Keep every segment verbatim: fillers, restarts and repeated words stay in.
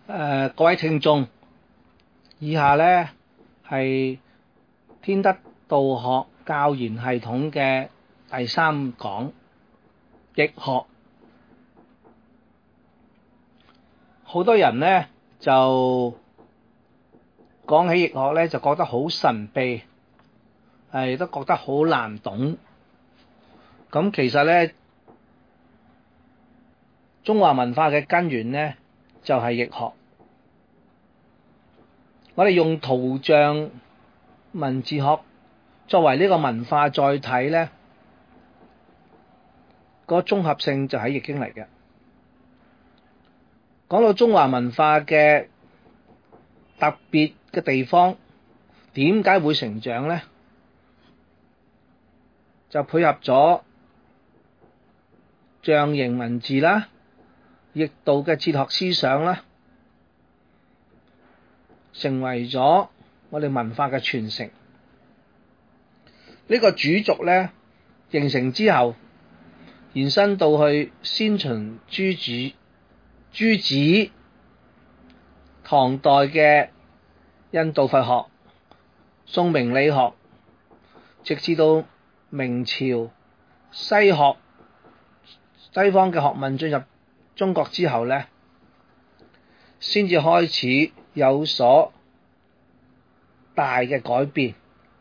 呃、各位聽眾，以下呢係天德道學教研系統嘅第三講易學。好多人呢就講起易學呢，就覺得好神秘，係都覺得好難懂。咁其實呢，中華文化嘅根源呢就係易學。我哋用圖像文字學作為呢個文化載體呢，個綜合性就係易經嚟嘅。講到中華文化嘅特別嘅地方，點解會成長呢？就配合咗象形文字啦、易道嘅哲學思想啦，成為咗我哋文化嘅傳承。呢個主軸呢形成之後，延伸到去先秦諸子、諸子、唐代嘅印度佛學、宋明理學，直至到明朝西學、西方嘅學問進入中國之後呢，先至開始有所大嘅改變。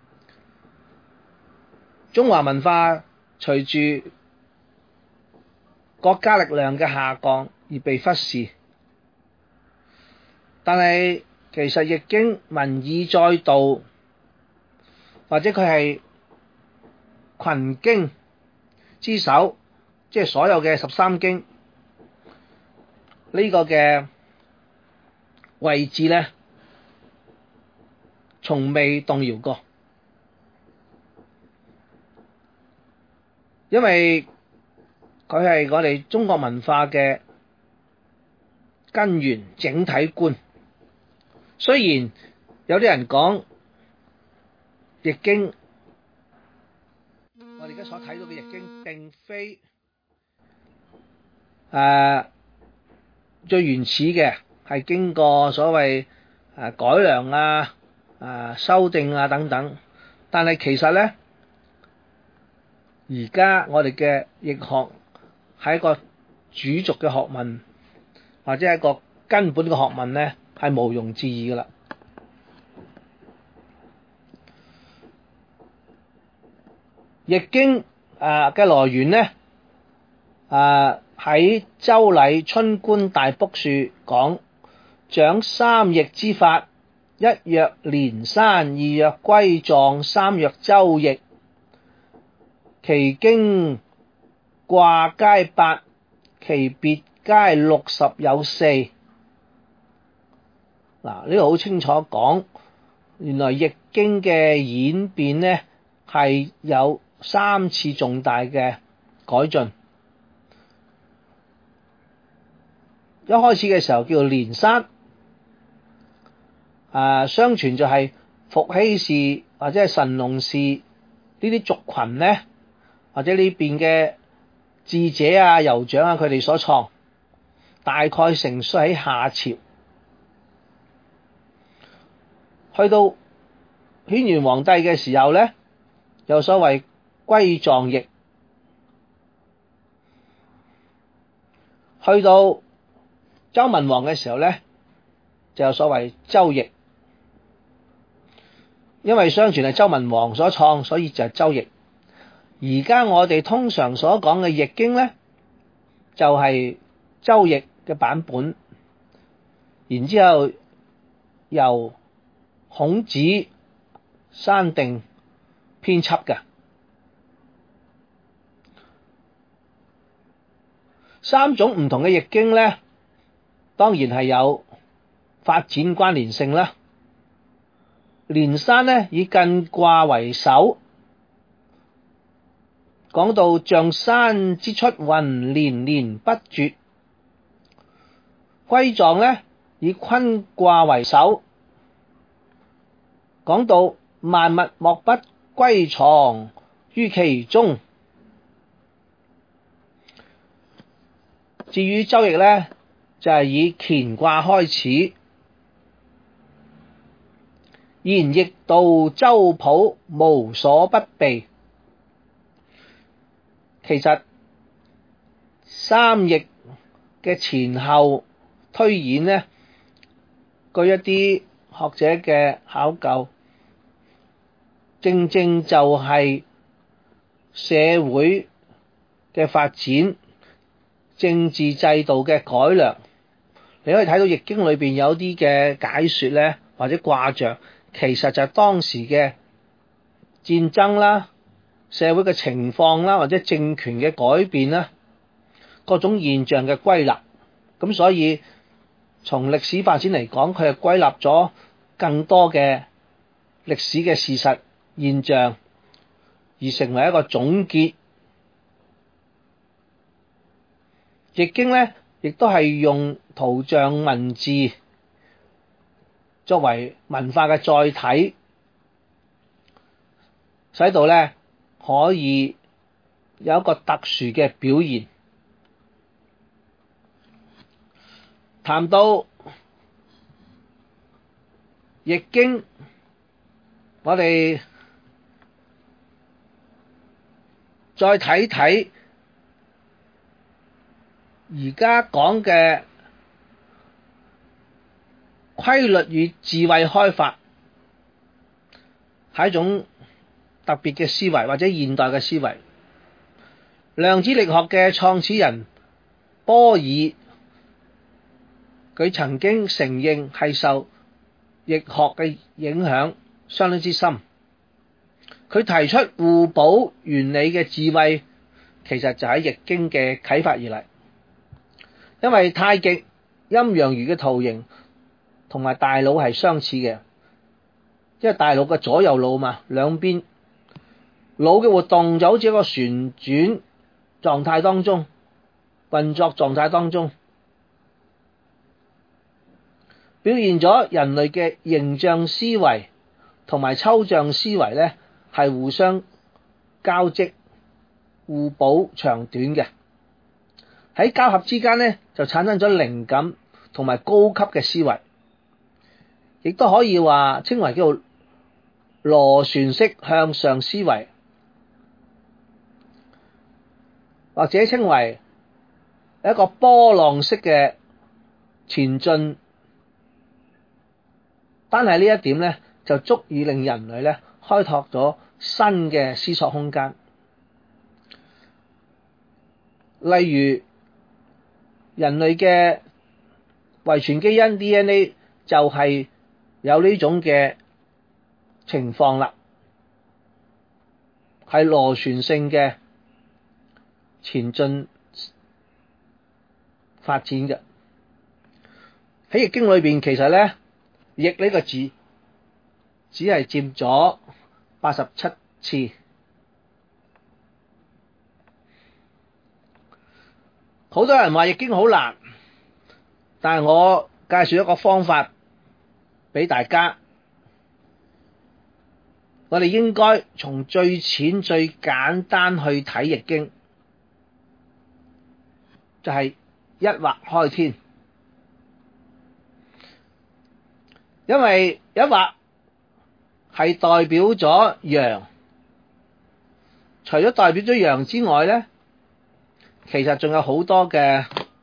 中華文化隨住國家力量嘅下降而被忽視，但係其實易經文以載道，或者佢係群經之首，即係所有嘅十三經呢個嘅位置呢，從未動搖過。因為佢係我哋中國文化嘅根源整體觀。雖然有啲人講易經，我哋而家所睇到嘅易經並非誒、呃、最原始嘅，係經過所謂誒改良啊、誒、呃、修訂啊等等，但係其實咧，而家我哋嘅易學係一個主軸嘅學問，或者係一個根本嘅學問咧，係毋庸置疑噶啦。易經誒嘅來源咧，誒喺周禮春官大卜書講，掌三易之法，一曰連山，二曰歸藏，三曰周易。其經卦皆八，其別皆六十有四。嗱，呢個好清楚講，原來易經嘅演變呢係有三次重大嘅改進。一開始嘅時候叫做連山，啊，相傳就係伏羲氏或者係神農氏呢啲族群呢，或者呢邊嘅智者啊、酋長啊，佢哋所創，大概成書喺夏朝。去到軒轅皇帝嘅時候呢，有所謂歸藏易。去到周文王嘅時候呢，就有所謂周易。因為相傳係周文王所創，所以就係周易。而家我哋通常所講嘅易經呢，就係周易嘅版本，然之後由孔子刪定編輯嘅。三種唔同嘅易經呢，當然係有發展關聯性啦。連山呢，以艮卦為首，講到象山之出，雲連連不絕。歸藏呢，以坤卦為首，講到萬物莫不歸藏於其中。至於周易呢， 就係以乾卦開始，然易道周普無所不備。其實三易嘅前後推演呢，據一啲學者嘅考究，正正就係社會嘅發展、政治制度嘅改良。你可以睇到易經裏邊有啲嘅解說呢，或者卦象，其實就係當時嘅戰爭啦、社會嘅情況啦，或者政權嘅改變啦，各種現象嘅歸納。咁所以從歷史發展嚟講，佢係歸納咗更多嘅歷史嘅事實現象，而成為一個總結。易經呢，亦都係用圖像文字作為文化嘅載體，使到呢可以有一個特殊嘅表現。談到易經，我哋再睇睇而家講嘅規律與智慧開發，係一種特別嘅思維或者現代嘅思維。量子力學嘅創始人波爾，佢曾經承認係受易學嘅影響相當之深。佢提出互補原理嘅智慧，其實就喺易經嘅啟發而嚟。因為太極陰陽魚嘅圖形同埋大腦係相似嘅，因為大腦嘅左右腦嘛，兩邊腦嘅活動就好似一個旋轉狀態當中，運作狀態當中，表現咗人類嘅形象思維同埋抽象思維呢係互相交織、互補長短嘅。喺交合之間呢，就產生咗靈感同埋高級嘅思維，亦都可以話稱為叫做螺旋式向上思維，或者稱為一個波浪式嘅前進。單係呢一點呢，就足以令人類呢開拓咗新嘅思索空間。例如人類嘅遺傳基因 D N A 就係有呢種嘅情況啦，係螺旋性嘅前進發展嘅。喺易經裏邊，其實咧易呢個字只係佔咗八十七次。好多人話易經好難，但係我介紹一個方法俾大家。我哋應該從最淺最簡單去睇易經，就係一畫開天。因為一畫係代表咗陽，除咗代表咗陽之外咧，其實仲有好多嘅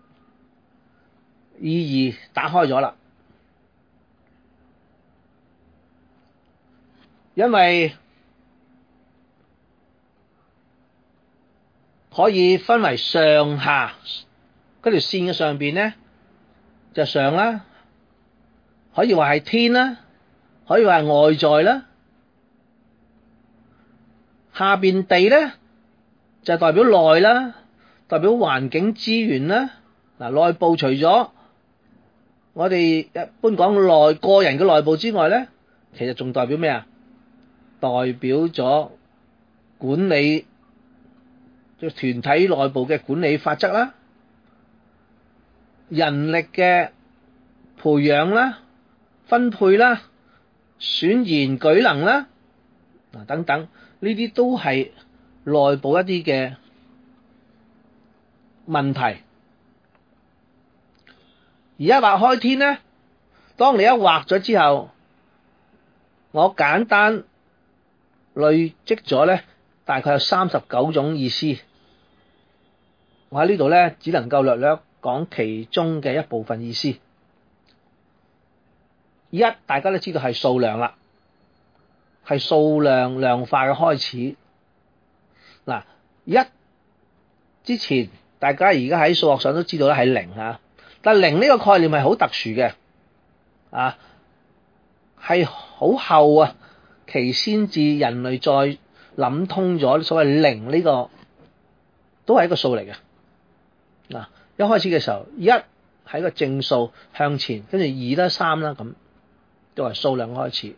意義打開咗啦。因為可以分為上下，嗰條線嘅上邊咧就上啦，可以話係天啦，可以話係外在啦。下邊地咧就代表內啦，代表環境資源啦。嗱，內部除咗我哋一般講內個人嘅內部之外咧，其實仲代表咩啊？代表咗管理即係團體內部嘅管理法則啦，人力嘅培養啦、分配啦、選賢舉能啦，嗱等等，呢啲都係內部一啲嘅問題。 而一畫開天咧，當你一畫咗之後，我簡單累積咗咧，大概有三十九種意思。我喺呢度咧，只能夠略略講其中嘅一部分意思。一，大家都知道係數量啦，係數量量化嘅開始。嗱，一之前大家而家喺數學上都知道咧係零啊，但係零呢個概念係好特殊嘅，啊，係好後啊，其先至人類再諗通咗所謂零呢個，都係一個數嚟嘅。嗱，一開始嘅時候，一係一個正數向前，跟住二啦、三啦咁，都係數量開始。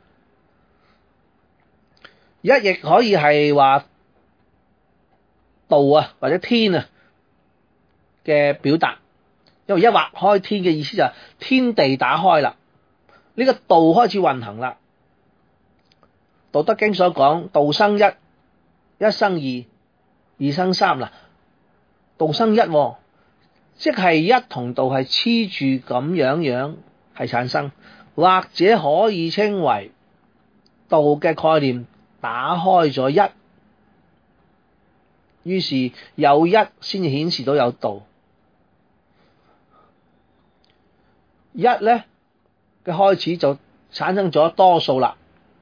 一亦可以係話道啊或者天啊嘅表達，因為一畫開天嘅意思就係天地打開啦，呢個道開始運行啦。道德經所講，道生一，一生二，二生三啦，道生一，即係一同道係黐住咁樣樣係產生，或者可以稱為道嘅概念打開咗一，於是有一先至顯示到有道。一咧嘅開始就產生咗多數啦。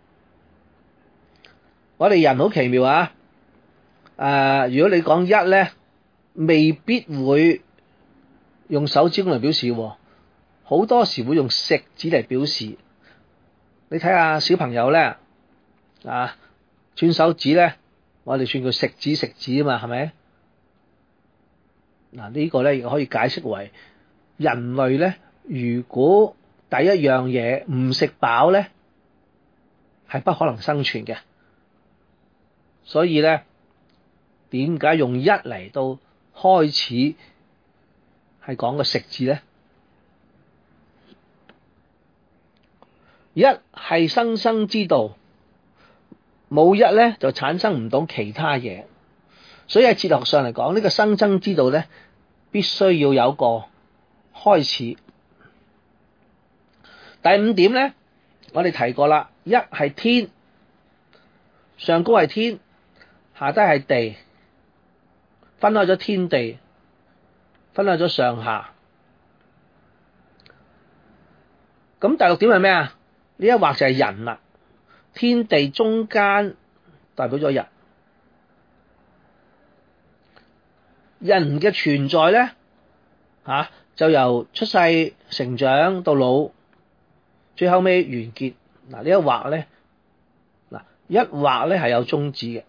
我哋人好奇妙啊！誒、呃，如果你講一咧，未必會用手指公嚟表示，好多時會用食指嚟表示。你睇下小朋友咧，啊，串手指咧，我哋串佢食指食指啊嘛，係咪？嗱，呢個咧亦可以解釋為人類咧，如果第一樣嘢唔食飽咧，係不可能生存嘅。所以咧，點解用一嚟到開始係講個食字咧？一係生生之道，冇一咧就產生唔到其他嘢。所以喺哲學上嚟講，呢個生生之道咧，必須要有個開始。第五點咧，我哋提過啦，一係天，上高係天，下低係地，分開咗天地，分開咗上下。咁第六點係咩啊？呢一畫就係人啦，天地中間代表咗人。人嘅存在咧，吓、啊、就由出世、成長到老，最後尾完結。嗱，呢一畫咧，嗱一畫咧係有終止嘅。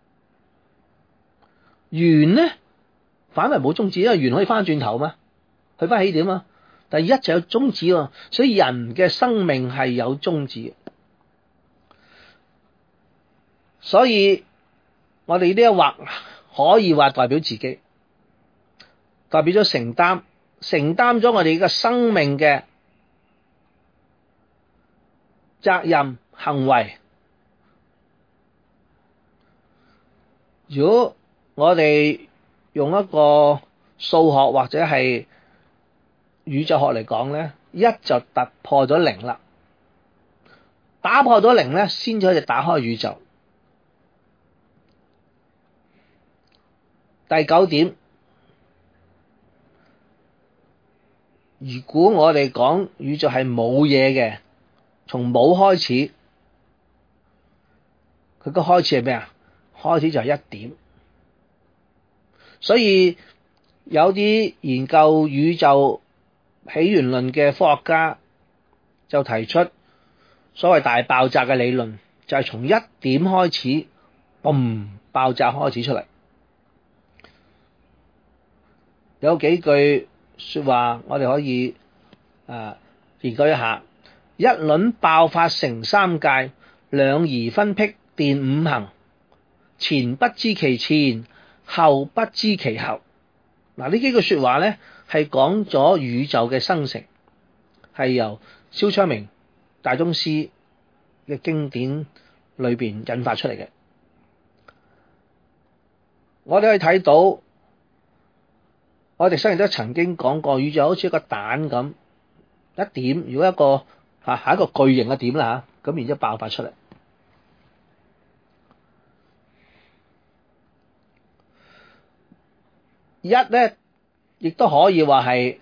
圓咧反為冇終止，因為圓可以翻轉頭嘛，去翻起點啊。但係一就有終止喎，所以人嘅生命係有終止嘅。所以我哋呢一畫可以話代表自己，代表咗承擔，承擔咗我哋嘅生命嘅責任行為。如果我哋用一個數學或者係宇宙學嚟講咧，一就突破咗零啦，打破咗零咧，先至可以打開宇宙。第九點，如果我哋講宇宙係冇嘢嘅，從冇開始，佢個開始係咩啊？開始就係一點。所以有啲研究宇宙起源論嘅科學家就提出所謂大爆炸嘅理論，就係從一點開始，嘣，爆炸開始出嚟。有幾句說話我哋可以啊研究一下：一卵爆發成三界，兩儀分辟電五行，前不知其前，後不知其後。嗱，呢幾句說話咧，係講咗宇宙嘅生成，係由蕭昌明大宗師嘅經典裏邊引發出嚟嘅。我哋可以睇到，我哋雖然都曾經講過，宇宙好似一個蛋咁， 一點，如果一個嚇係一個巨型嘅點啦嚇，咁然之後爆發出嚟。一咧，亦都可以話係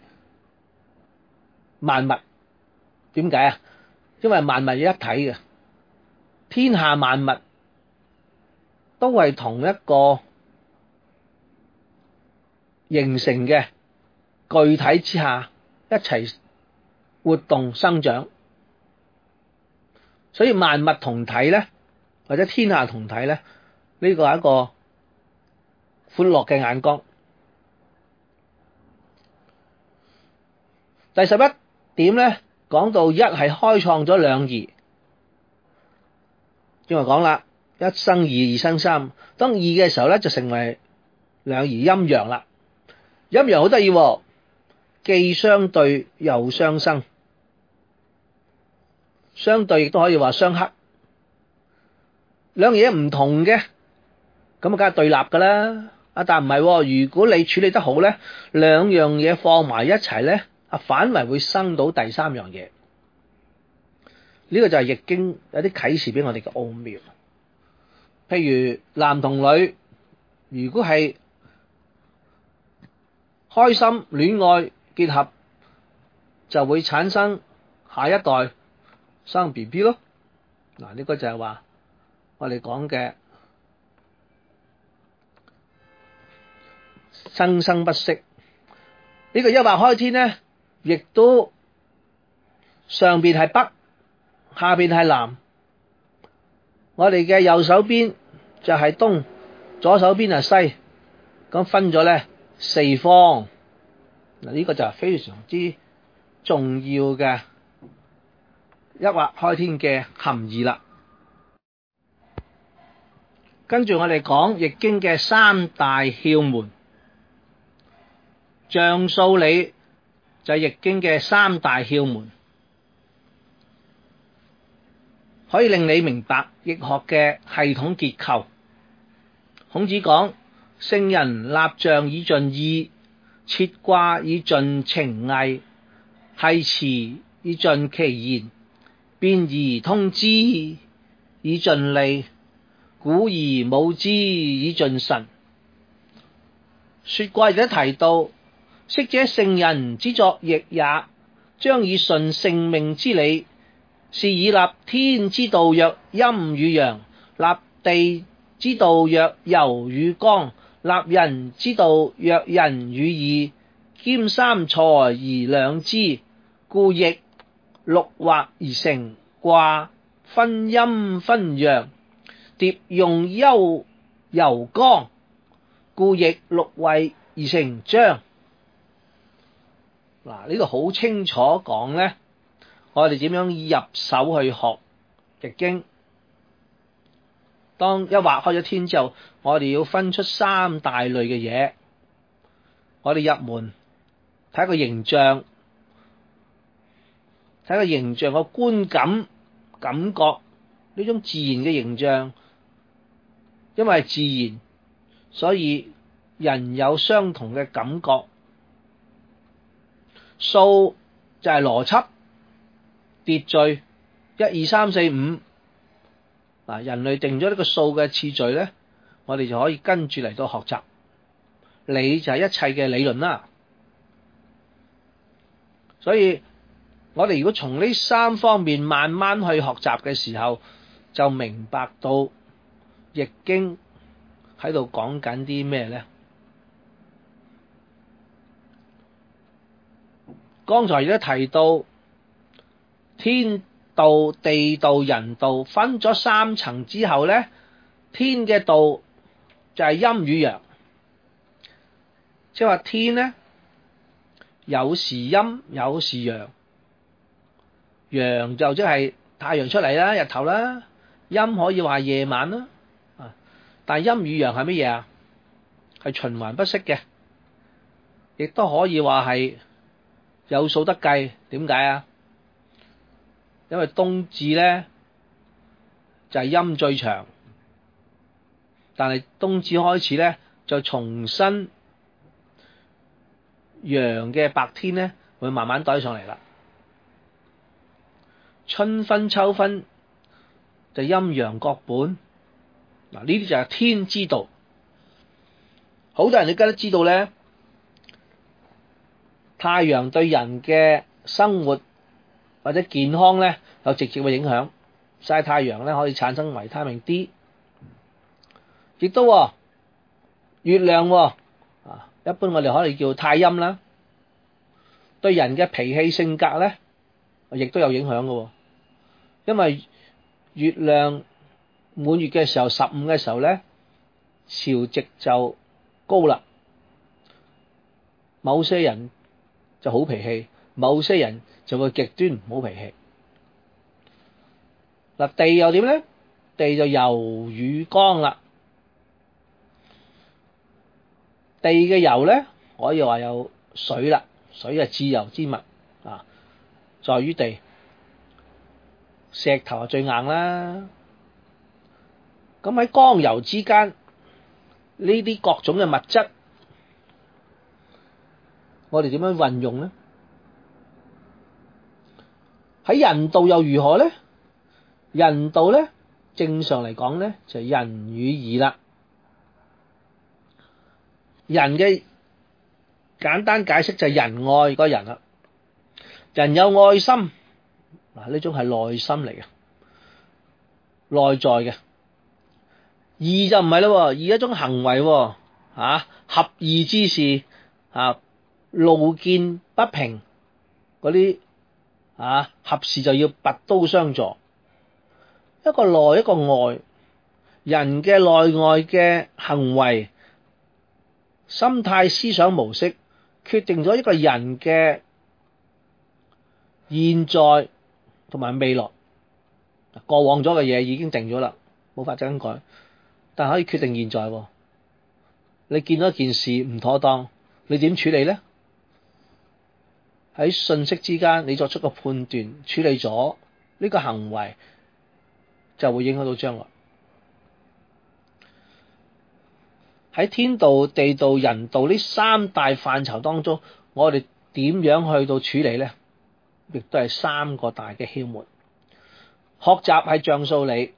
萬物。點解啊？因為萬物係一體嘅，天下萬物都係同一個形成嘅具體之下一齊活動生長，所以萬物同體咧，或者天下同體咧，呢個係一個寬闊嘅眼光。第十一點咧，講到一係開創咗兩儀，正話講啦，一生二，二生三。當二嘅時候咧，就成為兩儀陰陽啦。陰陽好得意喎，既相對又相生，相對亦都可以話相克。兩樣嘢唔同嘅，咁啊梗係對立噶啦。啊，但唔係喎，如果你處理得好咧，兩樣嘢放埋一齊咧，啊反為會生到第三樣嘢。呢個就係易經有啲啟示俾我哋嘅奧妙。譬如男同女，如果係開心戀愛結合，就會產生下一代生 B B 咯。嗱，呢個就係話我哋講嘅生生不息。呢個一畫開天咧，亦都上邊係北，下邊係南。我哋嘅右手邊就係東，左手邊係西，咁分咗咧四方。嗱，呢個就係非常之重要嘅一畫開天嘅含義啦。跟住我哋講易經嘅三大竅門，象數理就係易經嘅三大竅門，可以令你明白易學嘅系統結構。孔子講：聖人立象以盡意，設卦以盡情藝，繫辭以盡其言，變而通之以盡利，古而武之以盡神。說卦亦都提到：昔者聖人之作易也，將以順性命之理，是以立天之道曰陰與陽，立地之道曰柔與剛，立人之道曰仁與義，兼三才而兩之，故易六畫而成卦，分陰分陽，疊用優柔剛，故易六位而成章。嗱，呢度好清楚講咧，我哋點樣入手去學易經。當一畫開咗天之後，我哋要分出三大類嘅嘢。我哋入門睇個形象，睇個形象個觀感感覺，呢種自然嘅形象，因為係自然，所以人有相同嘅感覺。數就係邏輯秩序，一二三四五。嗱，人類定咗呢個數嘅次序咧，我哋就可以跟住嚟到學習。理就係一切嘅理論啦。所以我哋如果從呢三方面慢慢去學習嘅時候，就明白到易經喺度講緊啲咩咧？剛才亦都提到天道、地道、人道分咗三層之後咧，天嘅道就係陰與陽，即係話天咧有時陰有時陽，陽就即係太陽出嚟啦，日頭啦，陰可以話夜晚啦，啊，但係陰與陽係乜嘢啊？係循環不息嘅，亦都可以話係有數得計。點解啊？因為冬至咧就係陰最長，但係冬至開始咧就重新陽嘅白天咧會慢慢堆上嚟啦。 春分秋分就陰陽各半。嗱，呢啲就係天之道。好多人你都知道咧，太陽對人嘅生活或者健康咧有直接嘅影響。曬太陽咧可以產生維他命 D， 亦都、哦、月亮、哦、啊，一般我哋可以叫太陰啦，對人嘅脾氣性格咧亦都有影響嘅、哦。因為月亮滿月嘅時候，十五嘅時候咧，潮汐就高啦，某些人就好脾氣，某些人就會極端唔好脾氣。嗱，地又點咧？地就柔與剛啦。地嘅柔咧，可以話有水啦，水係至柔之物啊，在於地。石頭係最硬啦。咁喺剛柔之間，呢啲各種嘅物質，我哋點樣運用咧？喺人道又如何咧？人道咧，正常嚟講咧，就係仁與義啦。人嘅簡單解釋就係仁愛個人啦。人有愛心，嗱，呢種係內心嚟嘅，內在嘅。義就唔係咯，義一種行為，啊，合義之事，啊，路見不平嗰啲，啊，合事就要拔刀相助。一個內一個外，人嘅內外嘅行為、心態、思想模式，決定咗一個人嘅現在同埋未來。過往咗嘅嘢已經定咗啦，冇法更改，但可以決定現在。你見到一件事唔妥當，你點處理呢？喺信息之間，你作出個判斷，處理咗呢個行為，就會影響到將來。喺天道、地道、人道呢三大範疇當中，我哋點樣去到處理呢？亦都係三個大嘅竅門。學習係像素理，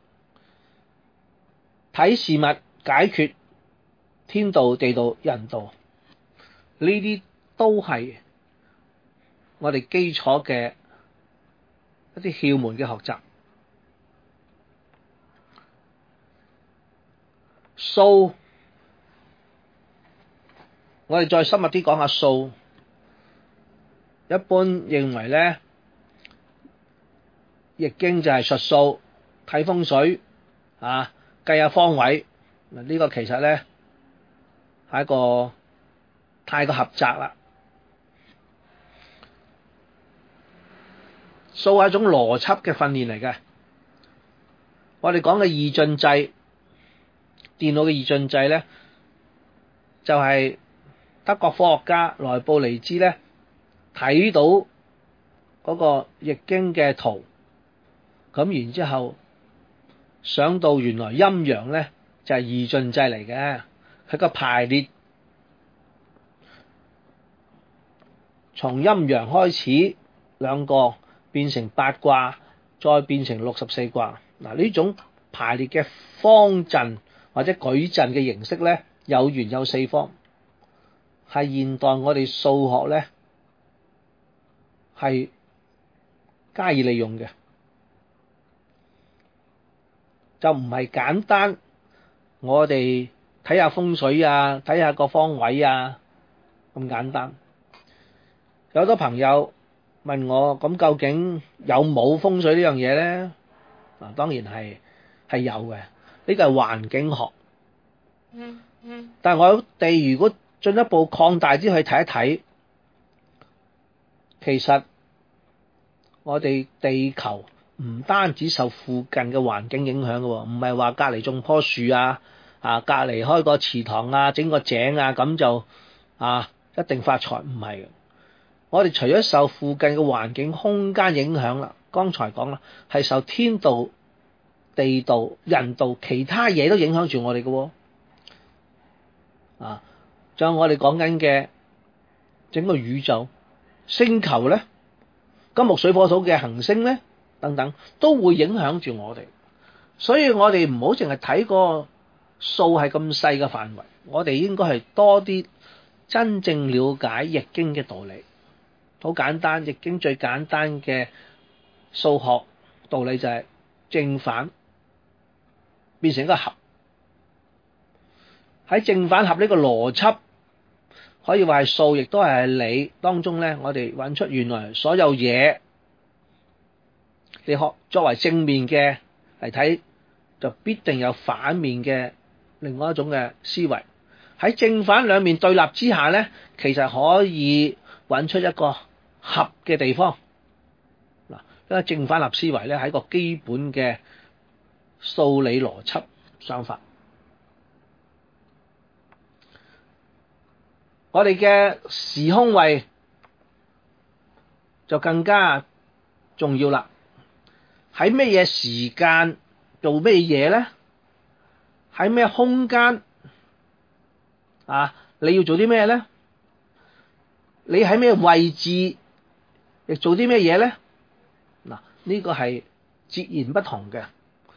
睇事物解決天道、地道、人道，呢啲都係我哋基礎嘅一啲竅門嘅學習。數，我哋再深入啲講下數。一般認為咧，易經就係術數，睇風水啊，計下方位。嗱，呢個其實咧係一個太過狹窄啦。數係一種邏輯嘅訓練嚟嘅。我哋講嘅二進制。電腦嘅二進制咧，就係、是、德國科學家萊布尼茲咧睇到嗰個易經嘅圖，咁然之後想到原來陰陽咧就係、是、二進制嚟嘅，佢個排列從陰陽開始兩個變成八卦，再變成六十四卦。嗱，呢種排列嘅方陣或者矩陣嘅形式咧，有圓有四方，係現代我哋數學咧係加以利用嘅，就唔係簡單我哋睇下風水啊，睇下個方位啊咁簡單。有好多朋友問我，咁究竟有冇風水呢樣嘢咧？啊，當然係係有嘅。呢個係環境學，嗯嗯、但係我哋如果進一步擴大啲去睇一睇，其實我哋地球唔單止受附近嘅環境影響嘅，唔係話隔籬種棵樹啊，啊隔籬開個池塘啊，整個井啊，咁就啊一定發財，唔係嘅。我哋除咗受附近嘅環境空間影響啦，剛才講啦，係受天道、地道、人道，其他嘢都影響住我哋嘅喎，啊，仲有我哋講緊嘅整個宇宙星球咧，金木水火土嘅行星咧， 等等，都會影響住我哋。所以我哋唔好淨係睇個數係咁細嘅範圍，我哋應該係多啲真正了解易經嘅道理。好簡單，易經最簡單嘅數學道理就係正反變成一個合。喺正反合呢個邏輯，可以話係數，亦都係理當中咧，我哋揾出原來所有嘢，你學作為正面嘅嚟睇，就必定有反面嘅另外一種嘅思維。喺正反兩面對立之下咧，其實可以揾出一個合嘅地方。嗱，因為正反合思維咧係一個基本嘅數理邏輯想法。我哋嘅時空位就更加重要啦。喺咩嘢時間做咩嘢咧？喺咩空間啊？你要做啲咩咧？你喺咩位置亦做啲咩嘢咧？嗱，呢個係截然不同嘅。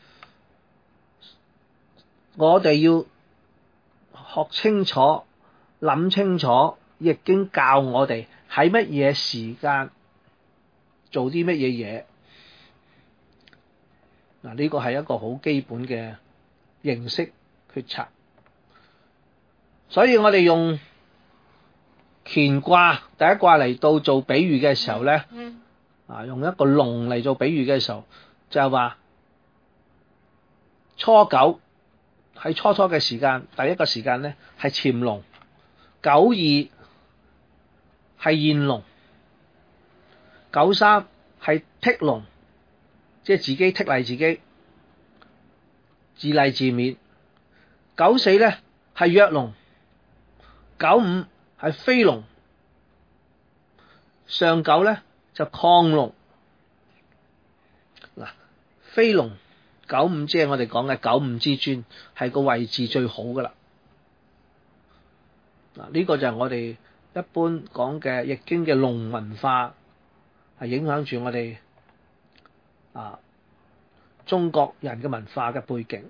我哋要學清楚。諗清楚，易經教我哋喺乜嘢時間做啲乜嘢嘢。嗱，呢個係一個好基本嘅認識決策。所以我哋用乾卦第一卦嚟到做比喻嘅時候咧，啊，用一個龍嚟做比喻嘅時候，就係話初九喺初初嘅時間，第一個時間咧係潛龍。九二係現龍，九三係剔龍，即係自己剔勵自己，自勵自勉。九四咧係躍龍，九五係飛龍，上九咧就亢龍。嗱，飛龍九五即係我哋講嘅九五之尊，係個位置最好噶啦。嗱，呢個就係我哋一般講嘅易經嘅龍文化，係影響住我哋啊中國人嘅文化嘅背景。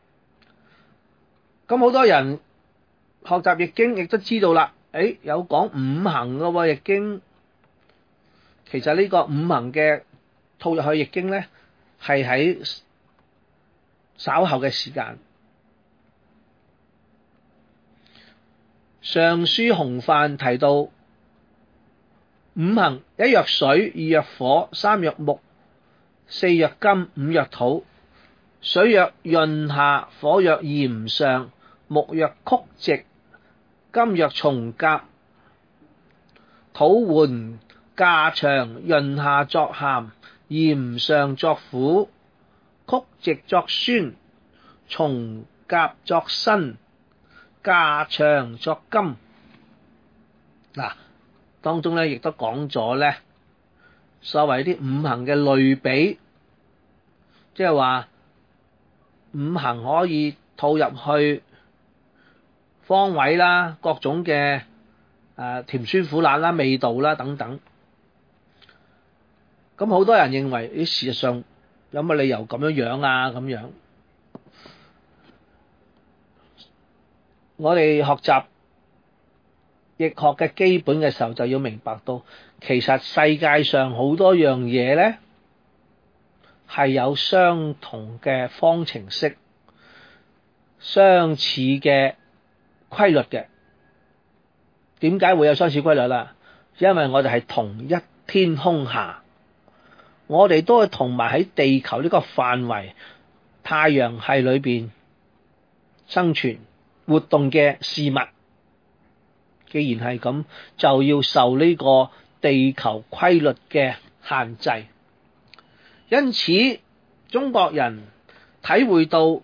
咁好多人學習易經亦都知道啦，誒有講五行嘅喎，易經其實呢個五行嘅套入去易經咧，係喺稍後嘅時間。尚書洪範提到五行：一曰水，二曰火，三曰木，四曰金，五曰土。水曰潤下，火曰炎上，木曰曲直，金曰從甲，土緩稼長，潤下作咸，炎上作苦，曲直作酸，從甲作辛，稼長作金。嗱，當中咧亦都講咗咧，所謂啲五行嘅類比，即係話五行可以套入去方位啦，各種嘅誒甜酸苦辣啦、味道啦等等。咁好多人認為，咦，事實上有乜理由咁樣樣啊？咁樣，我哋學習易學嘅基本嘅時候，就要明白到，其實世界上好多樣嘢咧，係有相同嘅方程式、相似嘅規律嘅。點解會有相似規律啦？因為我哋係同一天空下，我哋都係同埋喺地球呢個範圍、太陽系裏邊生存活動嘅事物。既然係咁，就要受呢個地球規律嘅限制。因此，中國人體會到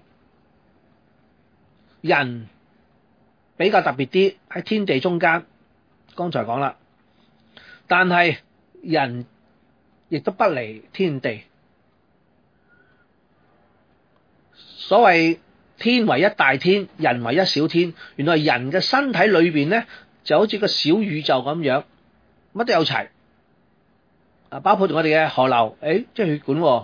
人比較特別啲，喺天地中間。剛才講啦，但係人亦都不離天地。所謂天為一大天，人為一小天。原來人嘅身體裏邊咧，就好似個小宇宙咁樣，乜都有齊。 啊，包括我哋嘅河流，誒，即係血管喎。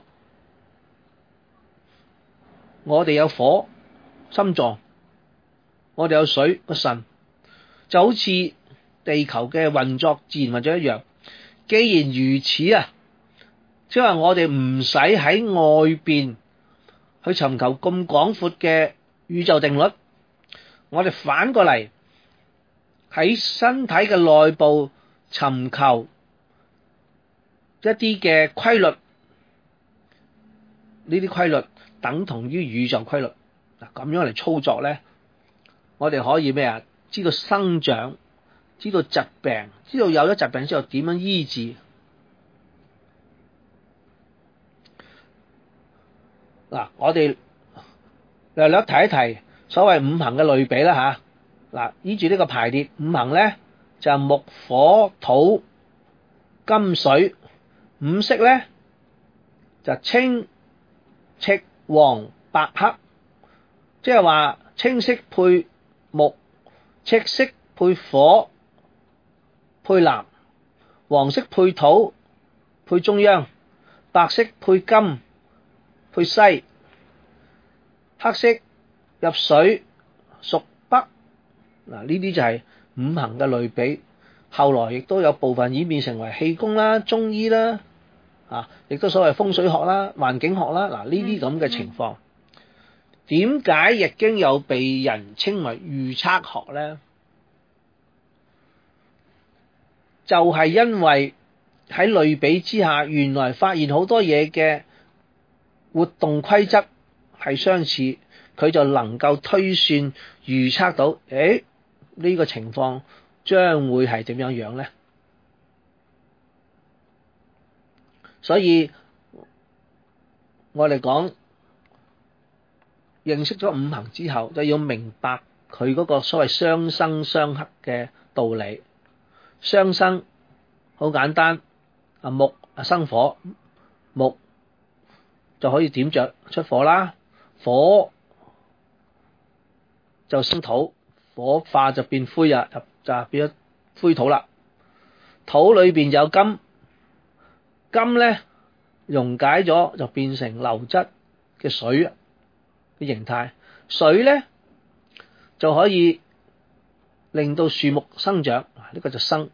我哋有火，心臟，我哋有水，個腎，就好似地球嘅運作自然運作一樣。既然如此啊，即係話我哋唔使喺外邊去尋求咁廣闊嘅宇宙定律，我哋反過嚟喺身體嘅內部尋求一啲嘅規律，呢啲規律等同於宇宙規律。嗱，咁樣嚟操作咧，我哋可以咩啊？知道生長，知道疾病，知道有咗疾病之後點樣醫治。嗱，我哋略略提一提所謂五行嘅類比啦吓。嗱，依住呢個排列五行咧，就係木、火、土、金、水。五色咧就青、赤、黃、白、黑，即係話青色配木，赤色配火，配藍，黃色配土，配中央，白色配金，配西，黑色入水屬北。嗱，呢啲就係五行嘅類比。後來亦都有部分演變成為氣功啦、中醫啦，啊，亦都所謂風水學啦、環境學啦。嗱，呢啲咁嘅情況，點解易經又被人稱為預測學咧？就係因為喺類比之下，原來發現好多嘢嘅活動規則係相似，佢就能夠推算預測到，誒，呢個情況將會係點樣樣咧？所以我哋講認識咗五行之後，就要明白佢嗰個所謂相生相克嘅道理。相生好簡單，啊木啊生火，木就可以點着出火啦，火就生土，火化就變灰啊，就變咗灰土啦。土裏邊有金，金咧溶解咗就變成流質嘅水嘅形態，水咧就可以令到樹木生長，呢個就生。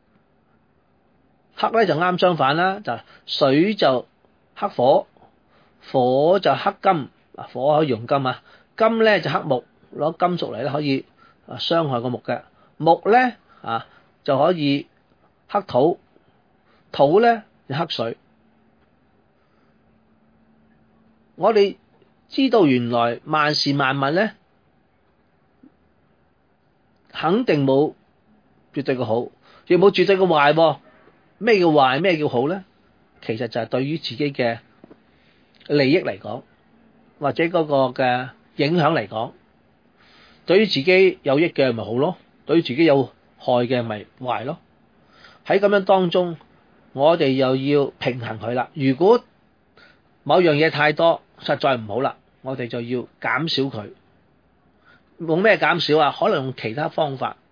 黑咧就啱相反啦，就水就克火，火就克金，啊火可以用金啊，金咧就克木，攞金屬嚟咧可以啊傷害個木嘅，木咧啊就可以克土，土咧就克水。我哋知道原來萬事萬物咧肯定冇絕對嘅好，亦冇絕對嘅壞。咩叫壞？咩叫好咧？其實就係對於自己嘅利益嚟講，或者嗰個嘅影響嚟講，對於自己有益嘅咪好咯，對於自己有害嘅咪壞咯。喺咁樣當中，我哋又要平衡佢啦。如果某樣嘢太多，實在唔好啦，我哋就要減少佢。用咩減少啊？可能用其他方法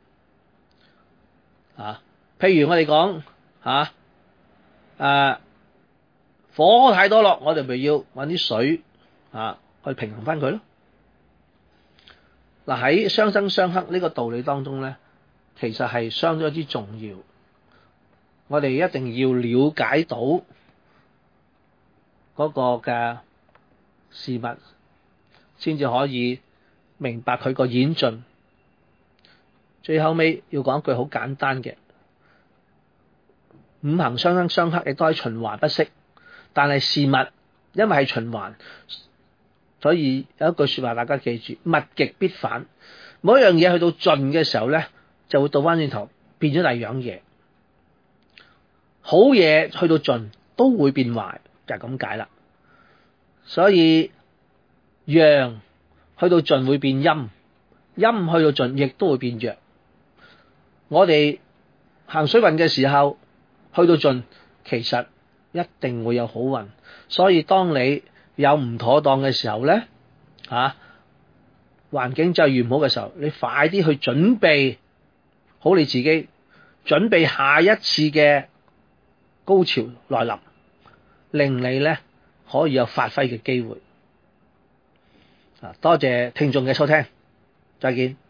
啊，譬如我哋講。吓，誒、啊，火太多咯，我哋咪要搵啲水啊去平衡翻佢咯。嗱，喺相生相克呢個道理當中咧，其實係相當之重要。我哋一定要了解到嗰個嘅事物，先至可以明白佢個演進。最後尾要講一句好簡單嘅。五行相生相克亦都係循環不息，但係事物因為係循環，所以有一句說話大家記住：物極必反。每一樣嘢去到盡嘅時候咧，就會倒翻轉頭變咗第二樣嘢。好嘢去到盡都會變壞，就係咁解啦。所以陽去到盡會變陰，陰去到盡亦都會變弱。我哋行水運嘅時候，去到盡，其實一定會有好運，所以當你有唔妥當嘅時候咧，啊，環境際遇唔好嘅時候，你快啲去準備好你自己，準備下一次嘅高潮來臨，令你咧可以有發揮嘅機會。啊，多謝聽眾嘅收聽，再見。